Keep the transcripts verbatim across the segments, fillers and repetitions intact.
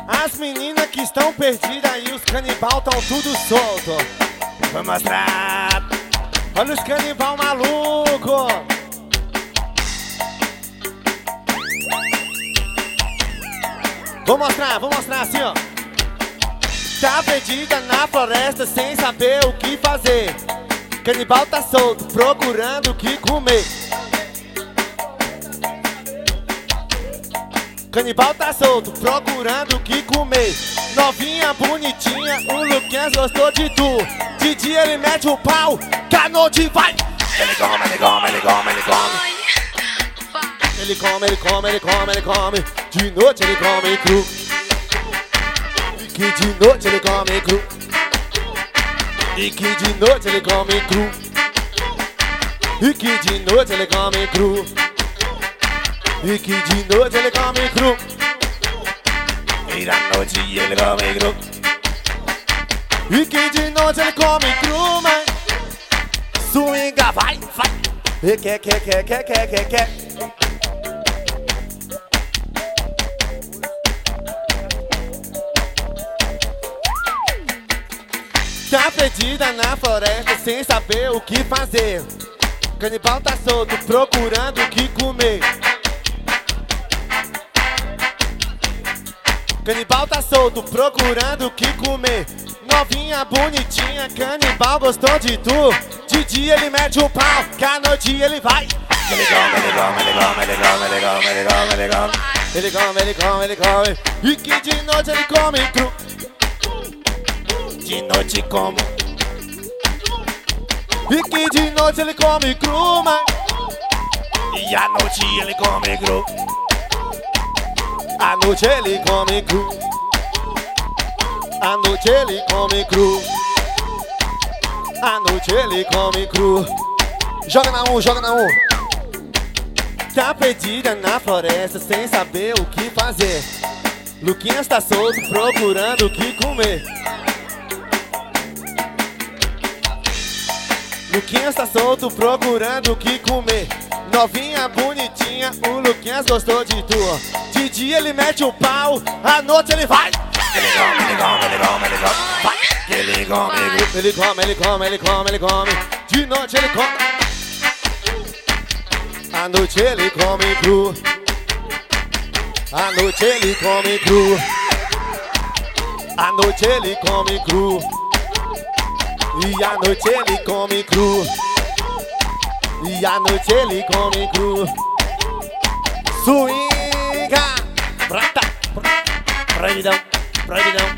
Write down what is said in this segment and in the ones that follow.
As meninas que estão perdidas e os canibal tão tudo solto. Vou mostrar. Olha os canibal maluco. Vou mostrar, vou mostrar assim, ó. Tá perdida na floresta sem saber o que fazer. Canibal tá solto, procurando o que comer. Canibal tá solto, procurando o que comer. Novinha, bonitinha, o Luquinhas gostou de tu. De dia ele mete o pau, que à noite vai. Ele come, ele come, ele come, ele come. Ele come, ele come, ele come, ele come. De noite ele come cru. E que de noite ele come cru. E que de noite ele come cru. E que de noite ele come cru. E que de noite ele come cru. E da noite ele come cru. E que de noite ele come cru, mas swinga, vai, vai. E que, que, que, que, que, que, que. Tá perdida na floresta sem saber o que fazer. Canibal tá solto, procurando o que comer. Canibal tá solto, procurando o que comer. Novinha, bonitinha, canibal gostou de tu. De dia ele mete o pau, que à noite ele vai. Ele come, ele come, ele come, ele come, ele come, ele come, ele come. Ele come, ele come, ele come. E que de noite ele come cru. De noite como. E que de noite ele come cru, mas e à noite ele come cru. À noite ele come cru. À noite ele come cru. À noite ele come cru. Joga na um, joga na um. Tá perdida na floresta sem saber o que fazer. Luquinhas tá solto procurando o que comer. Luquinhas tá solto procurando o que comer. Novinha, bonitinha, o Luquinhas gostou de tu. De dia ele mete o pau, à noite ele vai. Ele come, ele come, ele come, ele come. Vai. Ele come, ele come, ele come, ele come, ele come. De noite ele come. À noite ele come cru. À noite ele come cru. À noite ele come cru. E à noite ele come cru. E à noite ele come cru. Swinga, prata, proibidão, proibidão.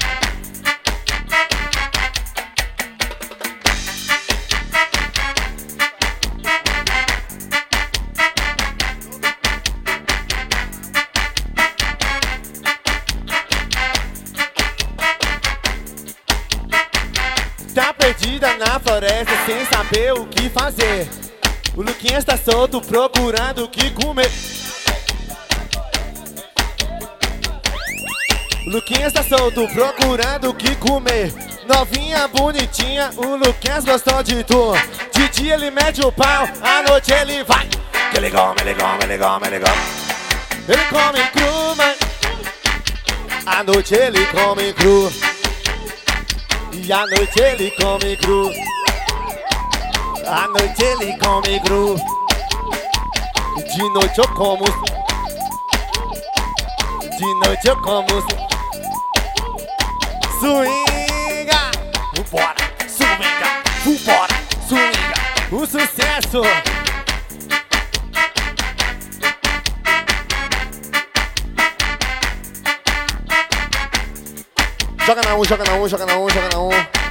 Tá perdida na floresta sem saber o que fazer. O Luquinhas tá solto procurando o que comer. O Luquinhas tá solto procurando o que comer. Novinha, bonitinha, o Luquinhas gostou de tu. De dia ele mete o pau, à noite ele vai. Ele come, ele come, ele come, ele come. Ele come cru, mas à noite ele come cru. E à noite ele come cru. À noite ele come cru. E de noite eu como. De noite eu como. Swinga, vambora, swinga, vambora, swinga. O sucesso. Joga na um, joga na um, joga na um, joga na um.